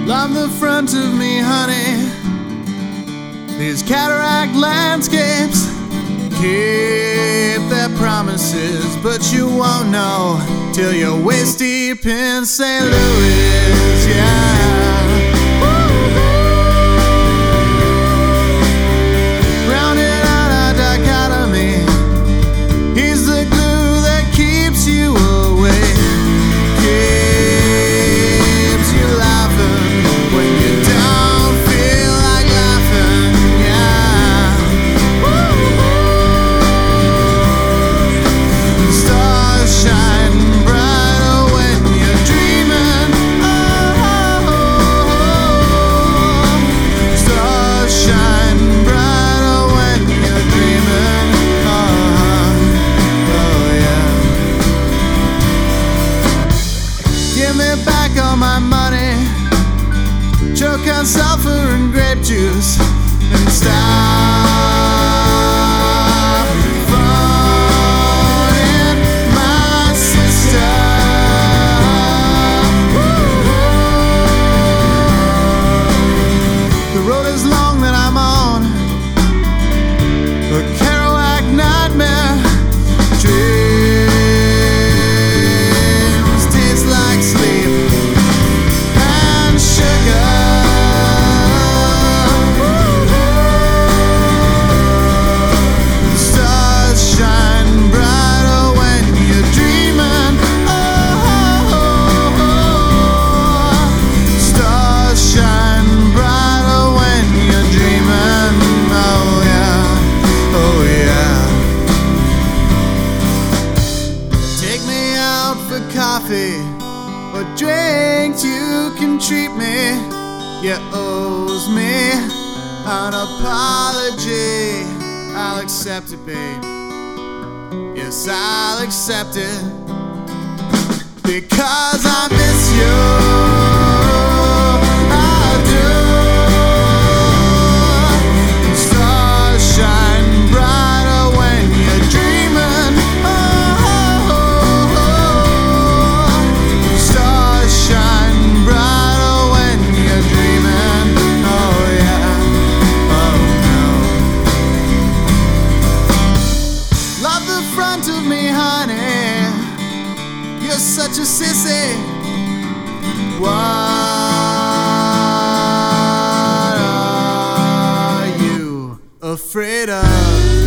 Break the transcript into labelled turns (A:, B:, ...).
A: Love the front of me, honey. These cataract landscapes keep their promises, but you won't know till you're waist deep in St. Louis, yeah. Rounded out our dichotomy, he's the glue that keeps you awake, keeps you laughing when you don't feel like laughing, yeah. Stars shine brighter when you're dreaming, oh. Stars shine brighter when you're dreaming, oh yeah. Give me back all my money, choke on sulfur and grape juice, and stop phoning my sister. The road is long that I'm on, a Kerouac nightmare. Dreams taste like sleep and sugar. Stars shine brighter when you're dreaming, oh. Stars shine brighter when you're dreaming, oh yeah, oh yeah. Take me out for coffee or drinks, you can treat me. You owes me an apology. I'll accept it, babe. Yes, I'll accept it, because I miss you. I do. Stars shine brighter when you're dreaming, oh. Stars shine brighter when you're dreaming, oh yeah, oh no. Love the front of me, honey. You're such a sissy. What are you afraid of?